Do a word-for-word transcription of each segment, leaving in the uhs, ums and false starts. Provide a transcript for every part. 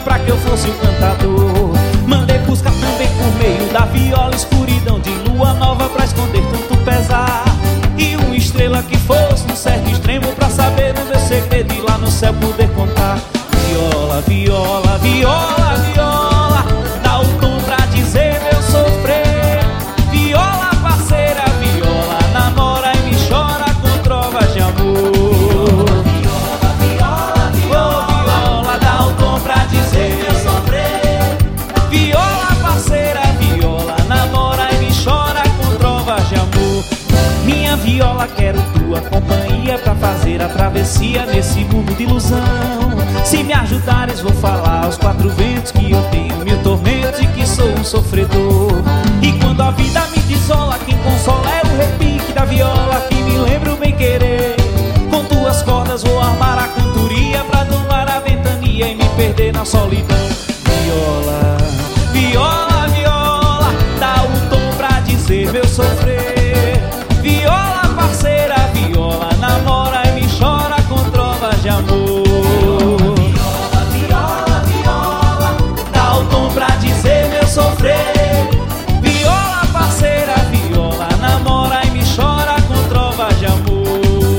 pra que eu fosse um cantador. Mandei buscar também por meio da viola escuridão de lua nova pra esconder tanto pesar, e uma estrela que fosse num certo extremo pra saber o meu segredo e lá no céu poder contar. Viola, viola, viola, viola, dá o tom pra dizer meu sofrer. Viola, parceira, viola, namora e me chora com trovas de amor. Viola, viola, viola, viola, dá o tom pra dizer meu sofrer. Viola, parceira, viola, namora e me chora com trovas de amor. Minha viola, quero tua companhia pra fazer a travessia nesse mundo de ilusão. Se me ajudares vou falar aos quatro ventos que eu tenho mil tormentos e que sou um sofredor. E quando a vida me desola, quem consola é o repique da viola que me lembra o bem querer. Com tuas cordas vou armar a cantoria pra domar a ventania e me perder na solidão. Viola, viola, viola, dá o tom pra dizer meu sofrer. Viola, parceira, viola, namora e me chora com trovas de amor. Viola, viola, viola, dá o tom pra dizer meu sofrer. Viola, parceira, viola, namora e me chora com trovas de amor.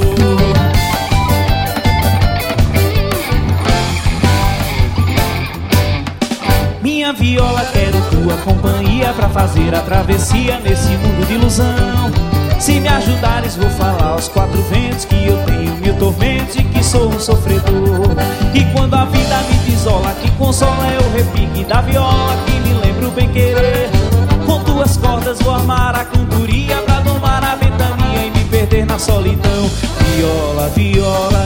Minha viola, quero tua companhia pra fazer a travessia nesse mundo de ilusão. Se me ajudares vou falar aos quatro ventos que eu tenho mil tormentos e que sou um sofredor. E quando a vida me desola, que consola é o repique da viola que me lembra o bem querer. Com tuas cordas vou armar a cantoria pra domar a ventania e me perder na solidão. Viola, viola,